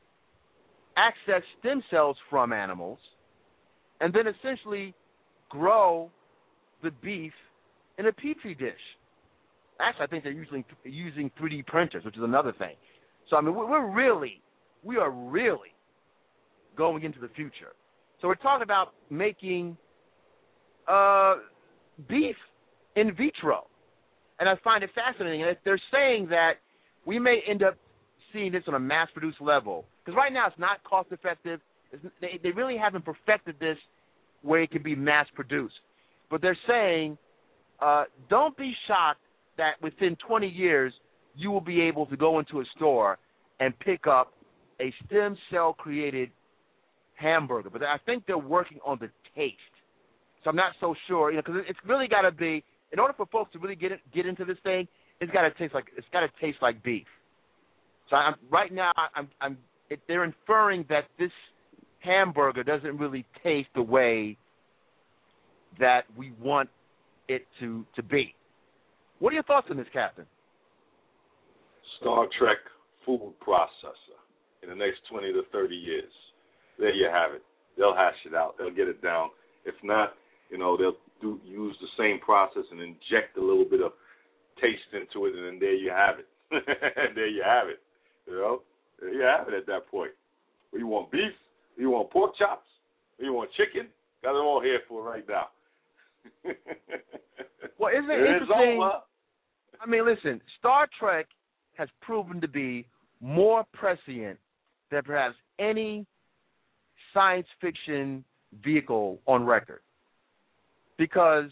access stem cells from animals, and then essentially grow the beef in a petri dish. Actually, I think they're using using three D printers, which is another thing. So I mean, we're really, we are really going into the future. So we're talking about making uh, beef in vitro. And I find it fascinating. And they're saying that we may end up seeing this on a mass-produced level. Because right now it's not cost-effective. It's, they, they really haven't perfected this where it can be mass-produced. But they're saying, uh, don't be shocked that within twenty years you will be able to go into a store and pick up a stem cell-created hamburger. But I think they're working on the taste. So I'm not so sure, you know, because it's really got to be, in order for folks to really get it, get into this thing, it's got to taste like it's got to taste like beef. So I'm, right now, I'm, I'm, it, they're inferring that this hamburger doesn't really taste the way that we want it to, to be. What are your thoughts on this, Captain? Star Trek food processor in the next twenty to thirty years. There you have it. They'll hash it out. They'll get it down. If not, you know, they'll do use the same process and inject a little bit of taste into it, and then there you have it. There you have it. You know, there you have it at that point. Well, you want beef? You want pork chops? You want chicken? Got it all here for right now. Well, isn't it It's interesting? over. I mean, listen, Star Trek has proven to be more prescient than perhaps any science fiction vehicle on record. Because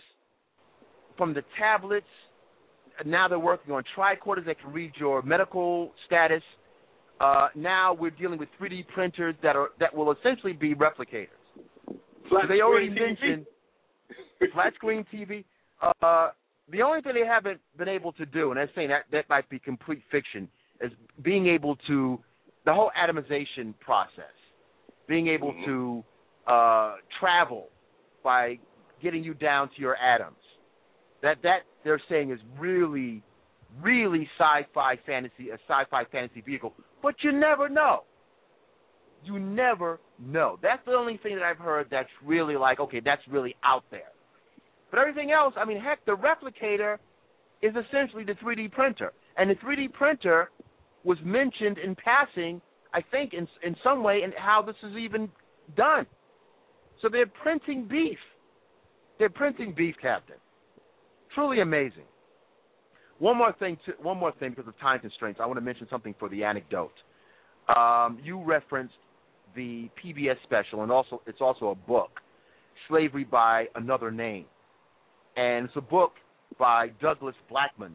from the tablets, now they're working on tricorders that can read your medical status. Uh, now we're dealing with three D printers that are that will essentially be replicators. Flat So they already screen T V. mentioned flat screen T V. Uh, the only thing they haven't been able to do, and I'm saying that that might be complete fiction, is being able to, the whole atomization process, being able mm-hmm. to uh, travel by getting you down to your atoms. That that they're saying is really, really sci-fi fantasy, a sci-fi fantasy vehicle. But you never know. You never know. That's the only thing that I've heard that's really like, okay, that's really out there. But everything else, I mean, heck, the replicator is essentially the three D printer. And the three D printer was mentioned in passing, I think, in in some way, in how this is even done. So they're printing beef. They're printing beef, Captain. Truly amazing. One more thing, to, one more thing, because of time constraints, I want to mention something for the anecdote. Um, you referenced the P B S special, and also it's also a book, Slavery by Another Name. And it's a book by Douglas Blackmon,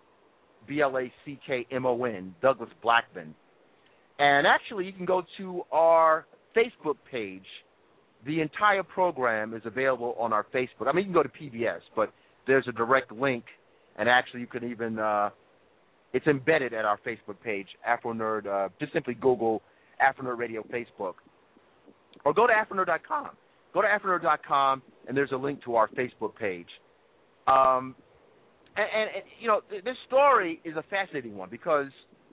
B L A C K M O N, Douglas Blackmon. And actually, you can go to our Facebook page. The entire program is available on our Facebook. I mean, you can go to P B S, but there's a direct link, and actually you can even, uh, it's embedded at our Facebook page, Afro Nerd. Uh, just simply Google Afro Nerd Radio Facebook. Or go to afro nerd dot com. Go to afro nerd dot com, and there's a link to our Facebook page. Um, and, and, and, you know, th- this story is a fascinating one because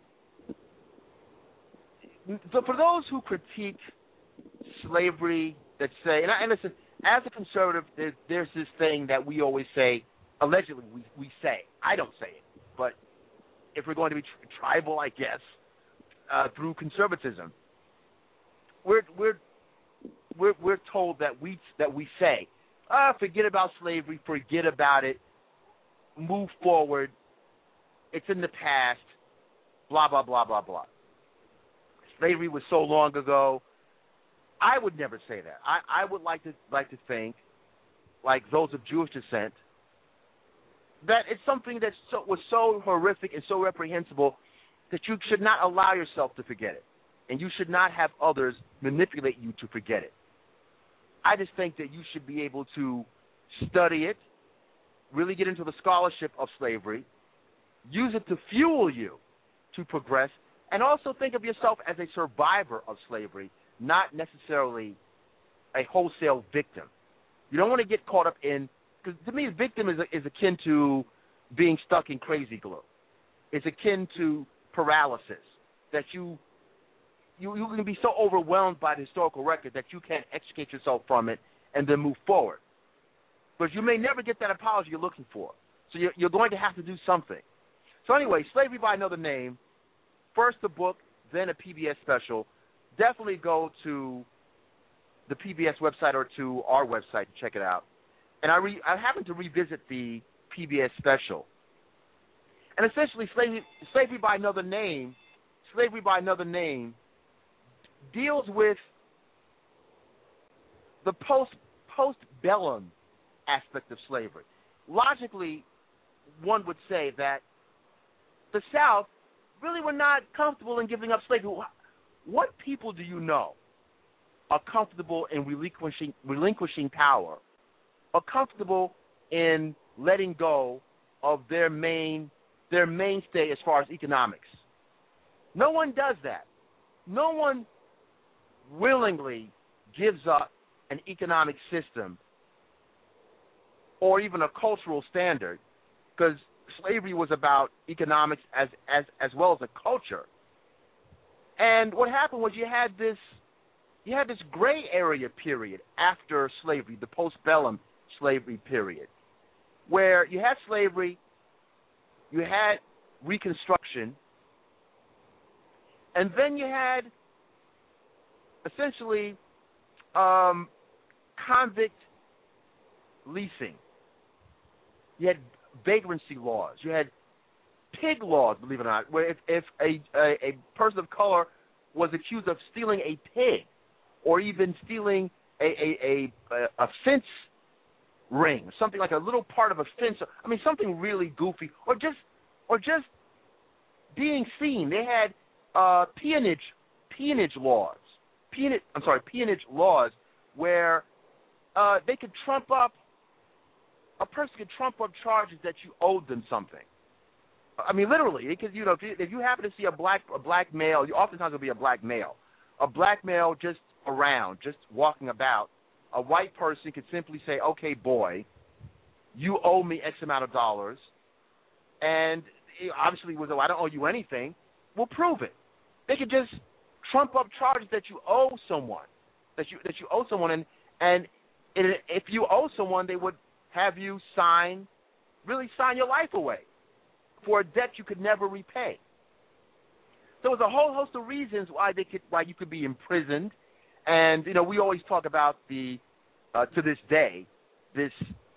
so for those who critique slavery, that say, and, I, and listen, as a conservative, there, there's this thing that we always say, allegedly we, we say. I don't say it, but if we're going to be tri- tribal, I guess, uh, through conservatism, we're we're we're we're told that we that we say, ah, oh, forget about slavery, forget about it, move forward, it's in the past, blah blah blah blah blah. Slavery was so long ago. I would never say that. I, I would like to like to think, like those of Jewish descent, that it's something that so, was so horrific and so reprehensible that you should not allow yourself to forget it, and you should not have others manipulate you to forget it. I just think that you should be able to study it, really get into the scholarship of slavery, use it to fuel you to progress, and also think of yourself as a survivor of slavery, not necessarily a wholesale victim. You don't want to get caught up in, because to me, victim is, a, is akin to being stuck in crazy glue. It's akin to paralysis, that you, you you can be so overwhelmed by the historical record that you can't extricate yourself from it and then move forward. But you may never get that apology you're looking for. So you're, you're going to have to do something. So anyway, Slavery by Another Name, first a book, then a P B S special. Definitely go to the P B S website or to our website to check it out. And I, re, I happened to revisit the P B S special. And essentially, slavery, slavery by another name, slavery by another name, deals with the post post-bellum aspect of slavery. Logically, one would say that the South really were not comfortable in giving up slavery. What people do you know are comfortable in relinquishing, relinquishing power, are comfortable in letting go of their main their mainstay as far as economics? No one does that. No one willingly gives up an economic system or even a cultural standard, because slavery was about economics as, as, as well as a culture. And what happened was you had this you had this gray area period after slavery, the postbellum slavery period, where you had slavery, you had Reconstruction, and then you had essentially um, convict leasing. You had vagrancy laws. You had pig laws, believe it or not, where if, if a, a, a person of color was accused of stealing a pig or even stealing a, a, a, a fence ring, something like a little part of a fence, I mean, something really goofy, or just or just being seen. They had uh, peonage peonage laws. Peonage, I'm sorry, peonage laws where uh, they could trump up, a person could trump up charges that you owed them something. I mean, literally, because you know, if you, if you happen to see a black a black male, you oftentimes will be a black male, a black male just around, just walking about. A white person could simply say, "Okay, boy, you owe me X amount of dollars," and it obviously was, "Oh, I don't owe you anything." We'll prove it. They could just trump up charges that you owe someone, that you that you owe someone, and and it, if you owe someone, they would have you sign, really sign your life away for a debt you could never repay. There was a whole host of reasons why they could, why you could be imprisoned, and you know we always talk about the, uh, to this day, this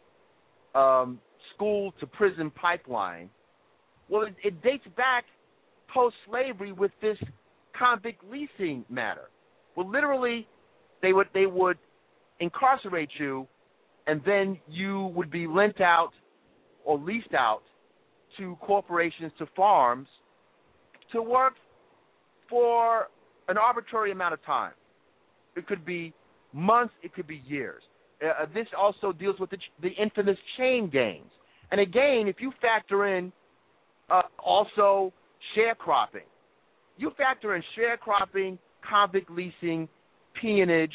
um, school to prison pipeline. Well, it, it dates back post-slavery with this convict leasing matter. Well, literally, they would they would incarcerate you, and then you would be lent out or leased out to corporations, to farms, to work for an arbitrary amount of time. It could be months, it could be years. Uh, this also deals with the, the infamous chain gangs. And again, if you factor in uh, also sharecropping, you factor in sharecropping, convict leasing, peonage,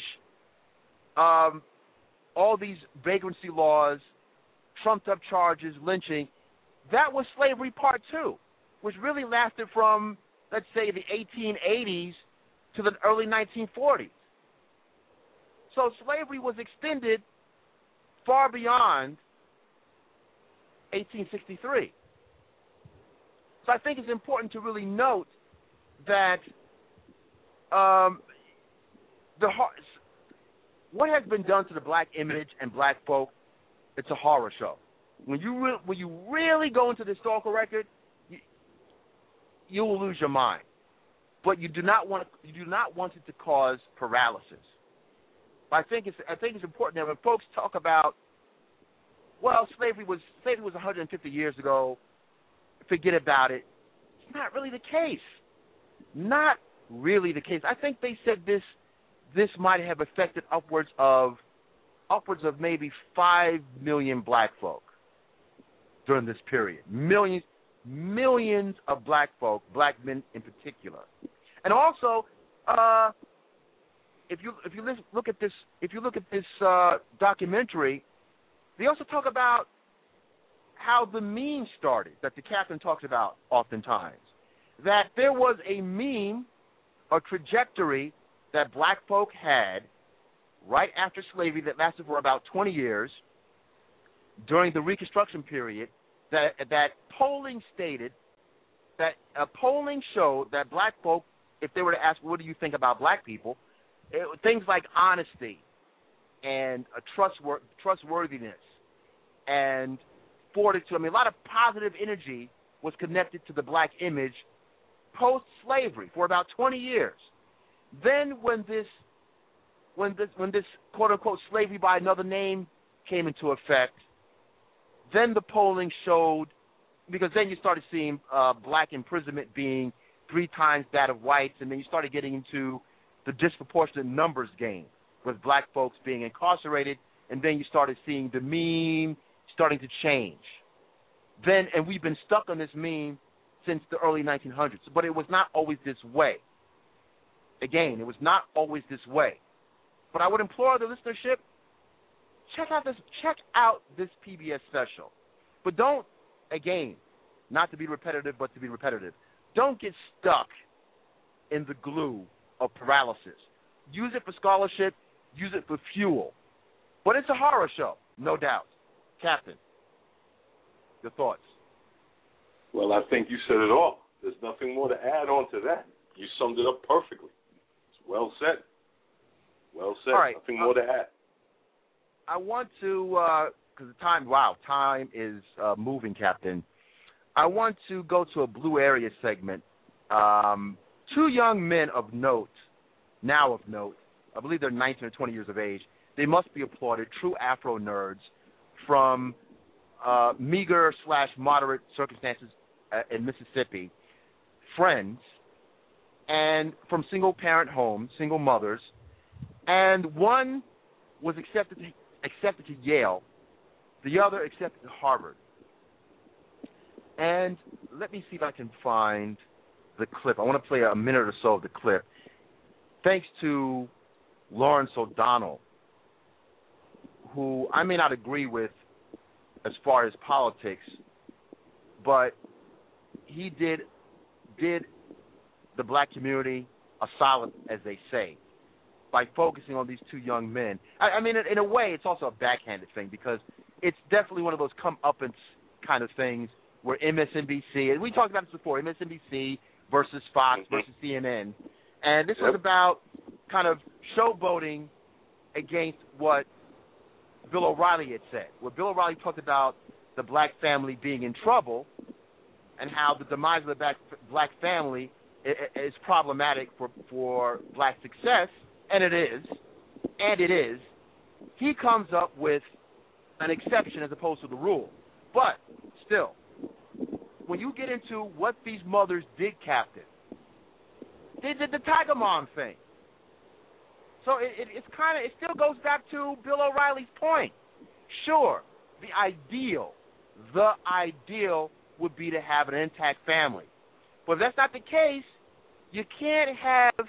um, all these vagrancy laws, trumped-up charges, lynching, that was slavery part two, which really lasted from, let's say, the eighteen eighties to the early nineteen forties. So slavery was extended far beyond eighteen sixty-three. So I think it's important to really note that um, the what has been done to the black image and black folk, it's a horror show. When you re- when you really go into the historical record, you, you will lose your mind. But you do not want you do not want it to cause paralysis. But I think it's I think it's important that when folks talk about, well, slavery was slavery was one hundred fifty years ago, forget about it. It's not really the case. Not really the case. I think they said this this might have affected upwards of upwards of maybe five million black folk during this period. Millions millions of black folk, black men in particular. And also, uh, if you if you look at this if you look at this uh, documentary, they also talk about how the meme started that the captain talks about oftentimes. That there was a meme, a trajectory that black folk had right after slavery that lasted for about twenty years during the Reconstruction period, that that polling stated, that uh, polling showed that black folk, if they were to ask, what do you think about black people, it, things like honesty, and a trustwor- trustworthiness and fortitude. I mean, a lot of positive energy was connected to the black image post-slavery for about twenty years. Then when this when this when this quote-unquote slavery by another name came into effect, then the polling showed, because then you started seeing uh, black imprisonment being three times that of whites, and then you started getting into the disproportionate numbers game with black folks being incarcerated, and then you started seeing the meme starting to change. Then, and we've been stuck on this meme since the early nineteen hundreds, but it was not always this way. Again, it was not always this way. But I would implore the listenership, check out this check out this P B S special. But don't, again, not to be repetitive, but to be repetitive, don't get stuck in the glue of paralysis. Use it for scholarship, use it for fuel. But it's a horror show, no doubt. Captain, your thoughts? Well, I think you said it all. There's nothing more to add on to that. You summed it up perfectly. It's well said. Well said. All right. Nothing more to add. I want to, because the time, wow, time is uh, moving, Captain. I want to go to a Blue Area segment. Um, two young men of note, now of note, I believe they're nineteen or twenty years of age. They must be applauded, true Afro nerds from uh, meager slash moderate circumstances uh, in Mississippi, friends, and from single-parent homes, single mothers, and one was accepted to, accepted to Yale, the other accepted to Harvard. And let me see if I can find the clip. I want to play a minute or so of the clip. Thanks to Lawrence O'Donnell, who I may not agree with as far as politics, but he did did the black community a solid, as they say, by focusing on these two young men. I, I mean, in, in a way, it's also a backhanded thing because it's definitely one of those come-uppance kind of things where M S N B C, and we talked about this before, M S N B C versus Fox mm-hmm. versus C N N, and this yep. was about kind of showboating against what Bill O'Reilly had said, where Bill O'Reilly talked about the black family being in trouble and how the demise of the black, black family is problematic for, for black success, and it is, and it is. He comes up with an exception as opposed to the rule. But still, when you get into what these mothers did, Captain, they did the Tiger Mom thing. So it, it, it's kind of, it still goes back to Bill O'Reilly's point. Sure, the ideal, the ideal would be to have an intact family. But if that's not the case, you can't have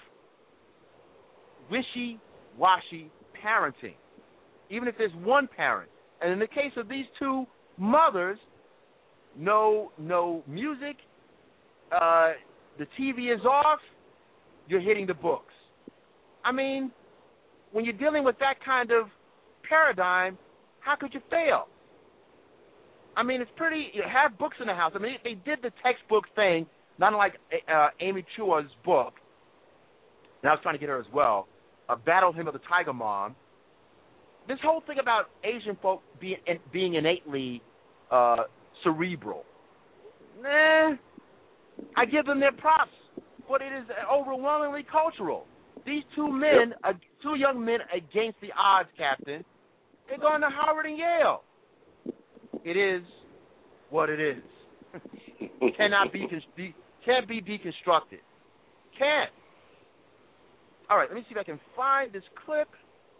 wishy-washy parenting, even if there's one parent. And in the case of these two mothers, no, no music, uh, the T V is off, you're hitting the books. I mean, when you're dealing with that kind of paradigm, how could you fail? I mean, it's pretty, you have books in the house. I mean, they did the textbook thing, not unlike uh, Amy Chua's book, and I was trying to get her as well, uh, Battle Hymn of the Tiger Mom. This whole thing about Asian folk being, being innately uh, cerebral, nah, I give them their props, but it is overwhelmingly cultural. These two men, uh, two young men against the odds, Captain, they're going to Harvard and Yale. It is what it is. Cannot be, be can't be deconstructed. Can't. All right, let me see if I can find this clip.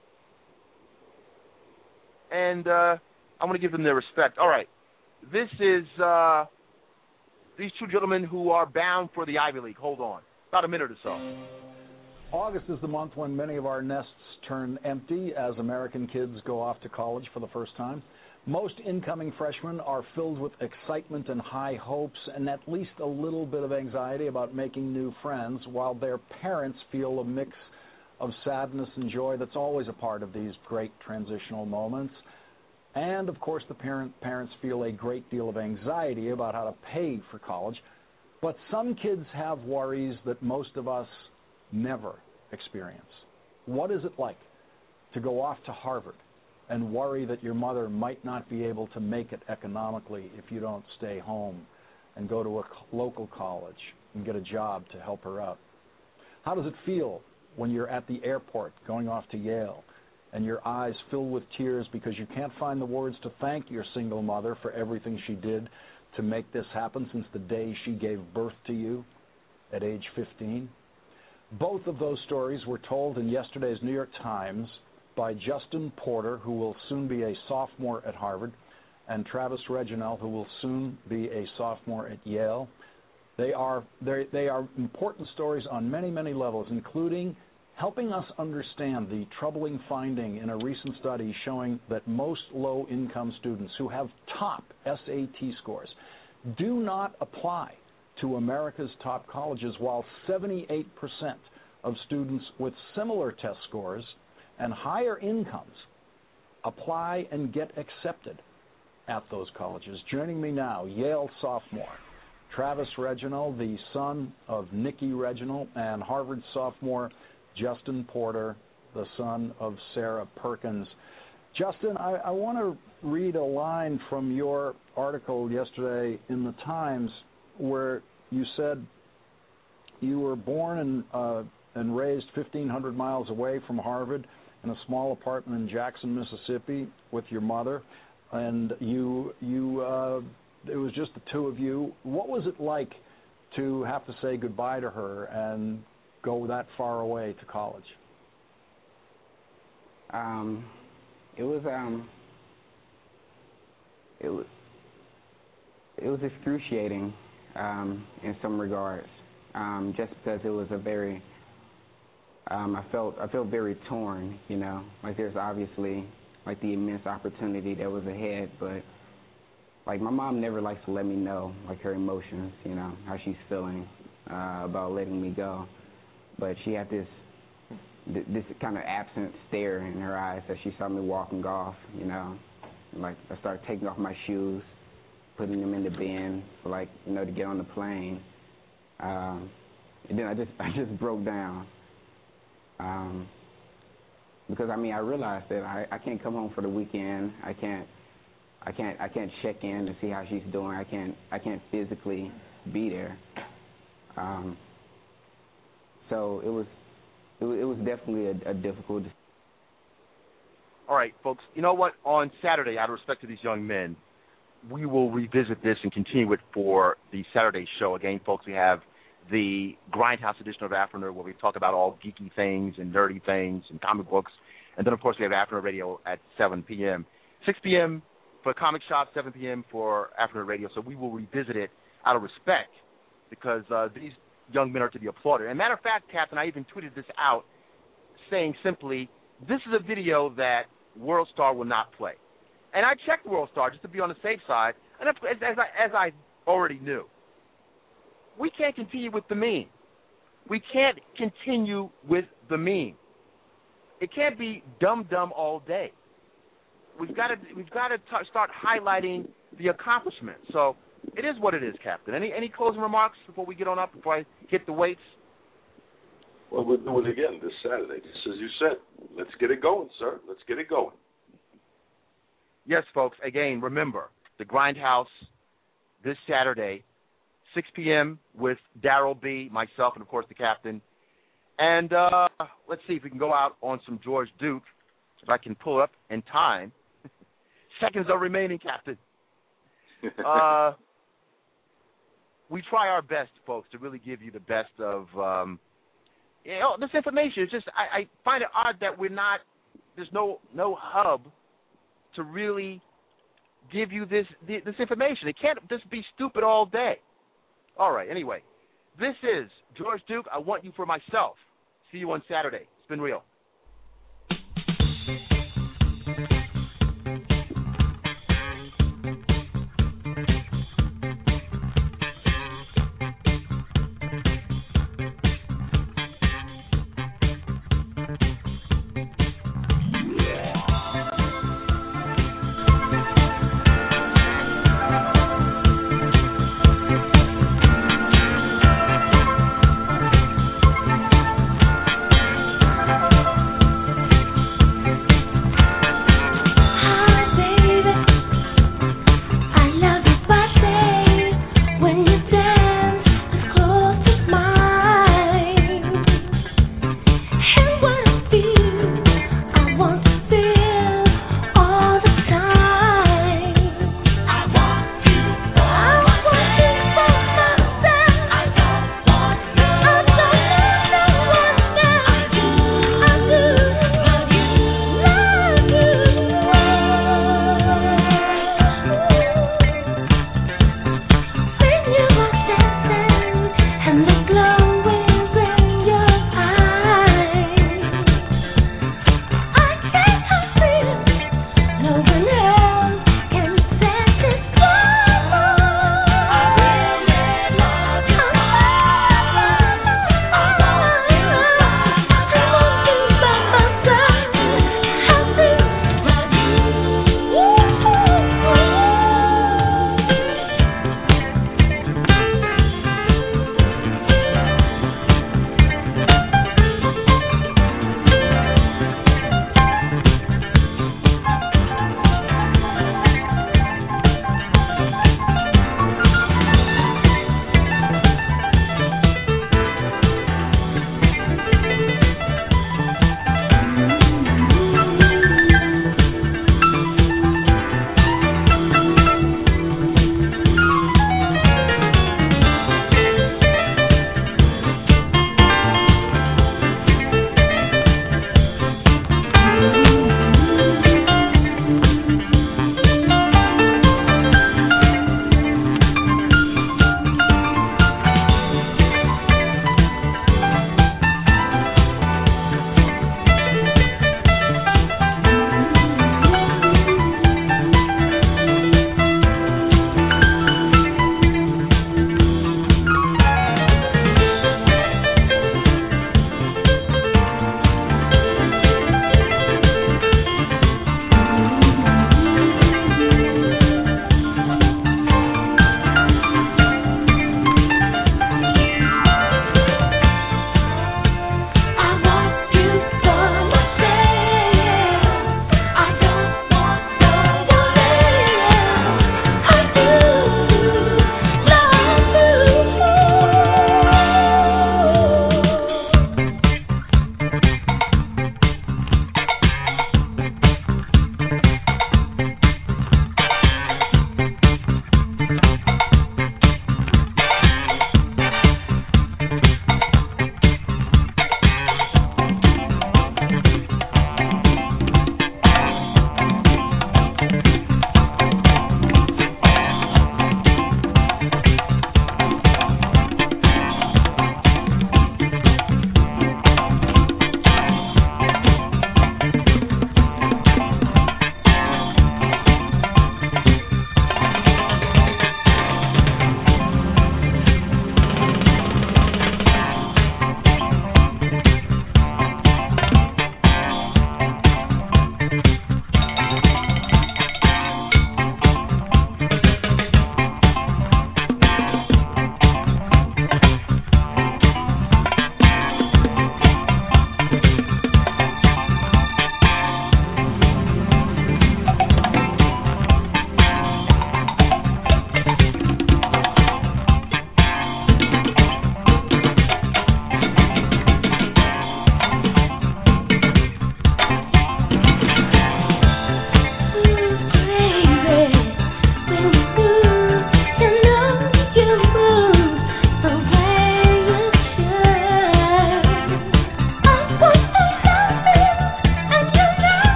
And uh, I want to give them their respect. All right, this is uh, these two gentlemen who are bound for the Ivy League. Hold on, about a minute or so. August is the month when many of our nests turn empty as American kids go off to college for the first time. Most incoming freshmen are filled with excitement and high hopes and at least a little bit of anxiety about making new friends, while their parents feel a mix of sadness and joy that's always a part of these great transitional moments. And, of course, the parent, parents feel a great deal of anxiety about how to pay for college. But some kids have worries that most of us never experience. What is it like to go off to Harvard and worry that your mother might not be able to make it economically if you don't stay home and go to a local college and get a job to help her out? How does it feel when you're at the airport going off to Yale and your eyes fill with tears because you can't find the words to thank your single mother for everything she did to make this happen since the day she gave birth to you at age fifteen? Both of those stories were told in yesterday's New York Times by Justin Porter, who will soon be a sophomore at Harvard, and Travis Reginald, who will soon be a sophomore at Yale. They are they are important stories on many, many levels, including helping us understand the troubling finding in a recent study showing that most low-income students who have top S A T scores do not apply to America's top colleges, while seventy-eight percent of students with similar test scores and higher incomes apply and get accepted at those colleges. Joining me now, Yale sophomore Travis Reginald, the son of Nikki Reginald, and Harvard sophomore Justin Porter, the son of Sarah Perkins. Justin, I, I want to read a line from your article yesterday in the Times where you said you were born and, uh, and raised fifteen hundred miles away from Harvard in a small apartment in Jackson, Mississippi with your mother, and you, you uh, it was just the two of you. What was it like to have to say goodbye to her and go that far away to college? Um, it was um, it was it was excruciating um, in some regards, um, just because it was a very um, I felt I felt very torn, you know. Like there's obviously like the immense opportunity that was ahead, but like my mom never likes to let me know like her emotions, you know, how she's feeling uh, about letting me go. But she had this this kind of absent stare in her eyes as she saw me walking off, you know. Like I started taking off my shoes, putting them in the bin for like, you know, to get on the plane. Um, and then I just I just broke down. Um, because I mean I realized that I, I can't come home for the weekend. I can't I can't I can't check in to see how she's doing. I can't I can't physically be there. Um, so it was it was, it was definitely a, a difficult decision. All right, folks. You know what? On Saturday, out of respect to these young men, we will revisit this and continue it for the Saturday show. Again, folks, we have the Grindhouse edition of Afternoon where we talk about all geeky things and nerdy things and comic books. And then, of course, we have Afternoon Radio at seven p.m. six p.m. for Comic Shop, seven p.m. for Afternoon Radio. So we will revisit it out of respect because uh, these young men are to be applauded. And matter of fact, Captain, I even tweeted this out saying simply, this is a video that World Star will not play. And I checked World Star just to be on the safe side, and as, as, I, as I already knew, we can't continue with the meme. We can't continue with the meme. It can't be dumb-dumb all day. We've got to we've got to t- start highlighting the accomplishments. So it is what it is, Captain. Any any closing remarks before we get on up, before I hit the weights? Well, we'll do it again this Saturday. Just as you said, let's get it going, sir. Let's get it going. Yes, folks. Again, remember, the Grindhouse this Saturday, six p.m. with Daryl B., myself, and, of course, the Captain. And uh, let's see if we can go out on some George Duke, if I can pull up in time. Seconds are remaining, Captain. Uh, we try our best, folks, to really give you the best of um, you know, this information. It's just I, I find it odd that we're not. There's no no hub to really give you this this information. It can't just be stupid all day. All right. Anyway, this is George Duke. I want you for myself. See you on Saturday. It's been real.